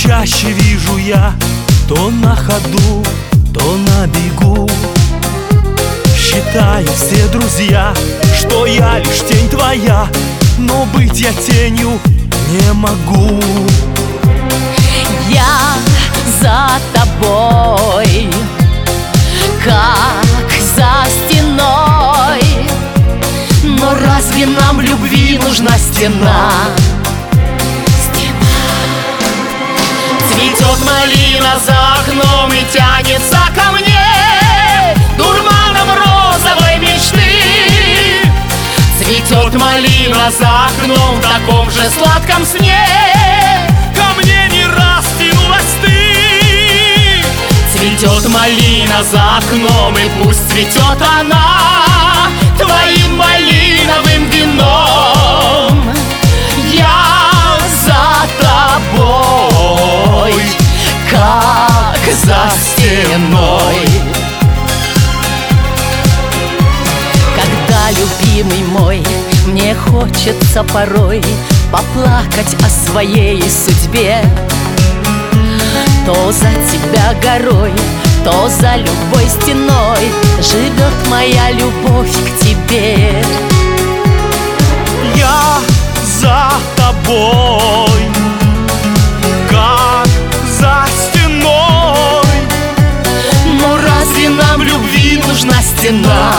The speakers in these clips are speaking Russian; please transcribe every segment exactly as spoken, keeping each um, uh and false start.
чаще вижу я, то на ходу, то на бегу. Считают все друзья, что я лишь тень твоя, но быть я тенью не могу. Я за тобой, как за стеной. Но разве нам любви нужна стена? Цветет малина за окном и тянется ко мне дурманом розовой мечты. Цветет малина за окном в таком же сладком сне. Ко мне не раз тянулась ты. Цветет малина за окном, и пусть цветет она твоим малиновым вином. Я за тобой, как за стеной. Когда, любимый мой, мне хочется порой поплакать о своей судьбе, то за тебя горой, то за любой стеной живет моя любовь к тебе. Я за тобой, как за стеной. Но разве нам любви нужна стена?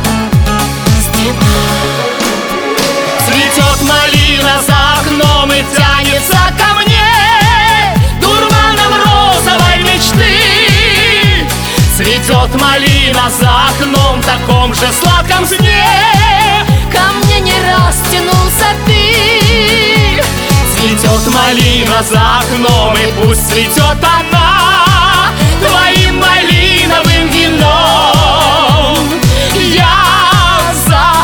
Цветет малина за окном и тянется ко мне дурманом розовой мечты. Цветет малина за окном в таком же сладком сне. Ко мне не раз тянулся ты. Цветет малина за окном, и пусть цветет она твоим малиновым вином. Я за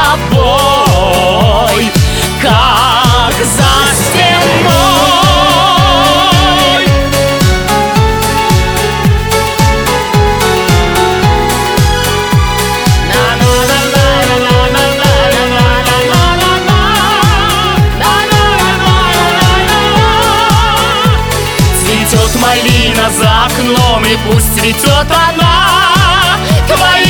тобой, как за стеной. Цветет малина за окном, и пусть цветет она твоим